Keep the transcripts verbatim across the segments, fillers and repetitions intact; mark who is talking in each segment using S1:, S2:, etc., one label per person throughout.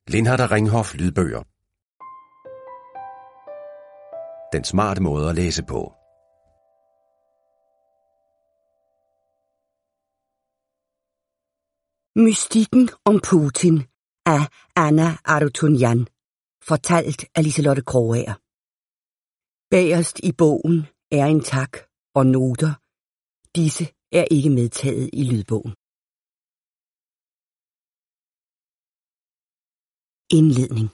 S1: Lindhardt Ringhof lydbøger. Den smarte måde at læse på.
S2: Mystikken om Putin af Anna Arutunian. Fortalt af Liselotte Krogager. Bagerst i bogen er en tak og noter. Disse er ikke medtaget i lydbogen. Indledning.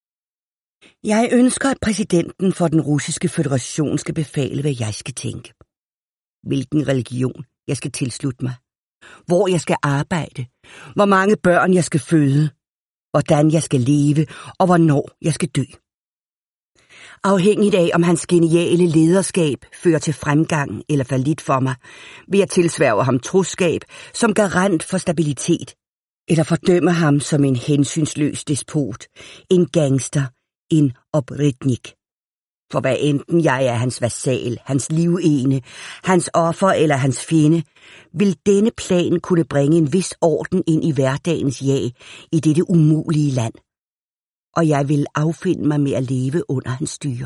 S2: Jeg ønsker, at præsidenten for den russiske føderation skal befale, hvad jeg skal tænke. Hvilken religion jeg skal tilslutte mig. Hvor jeg skal arbejde. Hvor mange børn jeg skal føde. Hvordan jeg skal leve, og hvornår jeg skal dø. Afhængigt af, om hans geniale lederskab fører til fremgang eller fallit for mig, vil jeg tilsværge ham troskab som garant for stabilitet, eller fordømme ham som en hensynsløs despot, en gangster, en opritnik. For hvad enten jeg er hans vasal, hans livene, hans offer eller hans fjende, vil denne plan kunne bringe en vis orden ind i hverdagens jag i dette umulige land. Og jeg vil affinde mig med at leve under hans styre.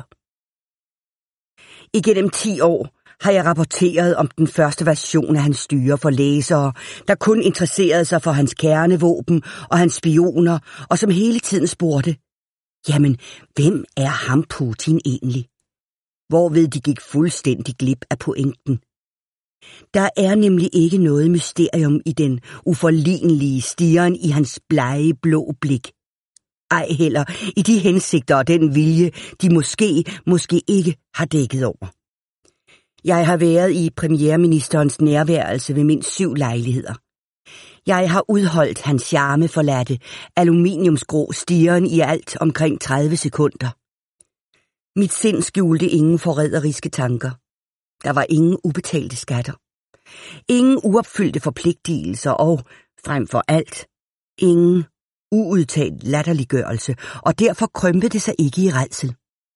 S2: Igennem ti år har jeg rapporteret om den første version af hans styre for læsere, der kun interesserede sig for hans kernevåben og hans spioner, og som hele tiden spurgte, jamen, hvem er ham Putin egentlig? Hvorved de gik fuldstændig glip af pointen. Der er nemlig ikke noget mysterium i den uforlignelige stirren i hans blege blå blik. Ej heller i de hensigter og den vilje, de måske, måske ikke har dækket over. Jeg har været i premierministerens nærværelse ved mindst syv lejligheder. Jeg har udholdt hans charmeforladte, aluminiumsgrå stirren i alt omkring tredive sekunder. Mit sind skjulte ingen forræderiske tanker. Der var ingen ubetalte skatter. Ingen uopfyldte forpligtelser og, frem for alt, ingen uudtalt latterliggørelse, og derfor krympede det sig ikke i rædsel.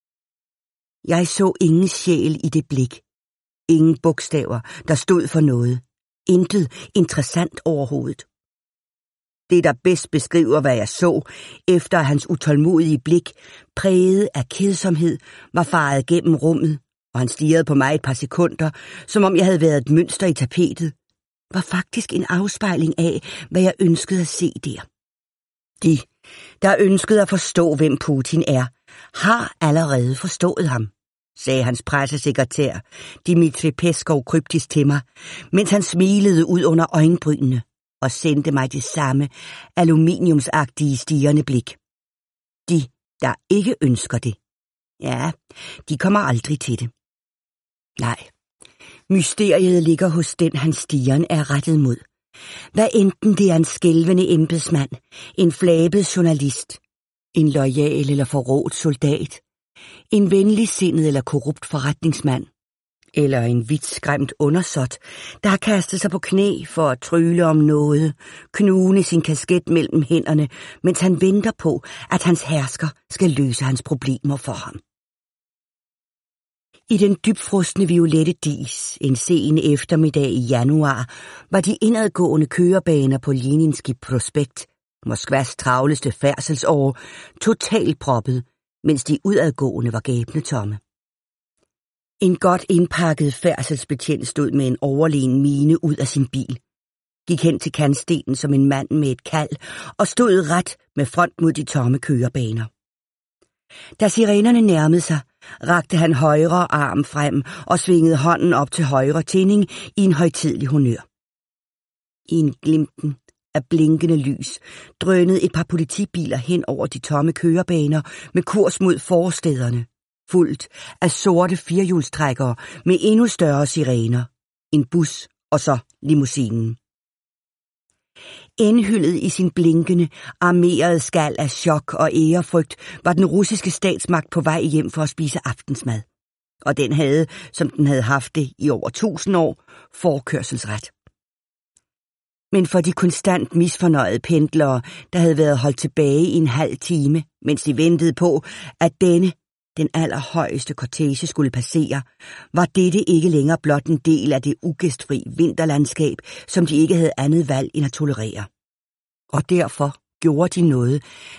S2: Jeg så ingen sjæl i det blik. Ingen bogstaver, der stod for noget. Intet interessant overhovedet. Det, der bedst beskriver, hvad jeg så, efter hans utålmodige blik, præget af kedsomhed, var faret gennem rummet, og han stirrede på mig et par sekunder, som om jeg havde været et mønster i tapetet, var faktisk en afspejling af, hvad jeg ønskede at se der. De, der ønskede at forstå, hvem Putin er, har allerede forstået ham, sagde hans pressesekretær, Dmitri Peskov, kryptisk til mig, mens han smilede ud under øjenbrynene og sendte mig det samme aluminiumsagtige stirrende blik. De, der ikke ønsker det, ja, de kommer aldrig til det. Nej, mysteriet ligger hos den, hans stirren er rettet mod. Hvad enten det er en skælvende embedsmand, en flabet journalist, en loyal eller forrådt soldat, en venligsindet eller korrupt forretningsmand, eller en vidt skræmt undersåt, der har kastet sig på knæ for at trylle om noget, knugende sin kasket mellem hænderne, mens han venter på, at hans hersker skal løse hans problemer for ham. I den dybfrostne violette dis, en sen eftermiddag i januar, var de indadgående kørebaner på Leninski Prospekt, Moskvas travleste færdselsår, totalt proppet, mens de udadgående var gabende tomme. En godt indpakket færdselsbetjent stod med en overlegen mine ud af sin bil, gik hen til kantstenen som en mand med et kald og stod ret med front mod de tomme kørebaner. Da sirenerne nærmede sig, rakte han højre arm frem og svingede hånden op til højre tinding i en højtidelig honør. I en glimten af blinkende lys drønede et par politibiler hen over de tomme kørebaner med kurs mod forstæderne, fuldt af sorte firehjulstrækkere med endnu større sirener, en bus og så limousinen. Indhyllet i sin blinkende, armerede skal af chok og ærefrygt, var den russiske statsmagt på vej hjem for at spise aftensmad. Og den havde, som den havde haft det i over tusind år, forkørselsret. Men for de konstant misfornøjede pendlere, der havde været holdt tilbage i en halv time, mens de ventede på, at denne, den allerhøjeste kortege skulle passere, var dette ikke længere blot en del af det ugæstfri vinterlandskab, som de ikke havde andet valg end at tolerere. Og derfor gjorde de noget,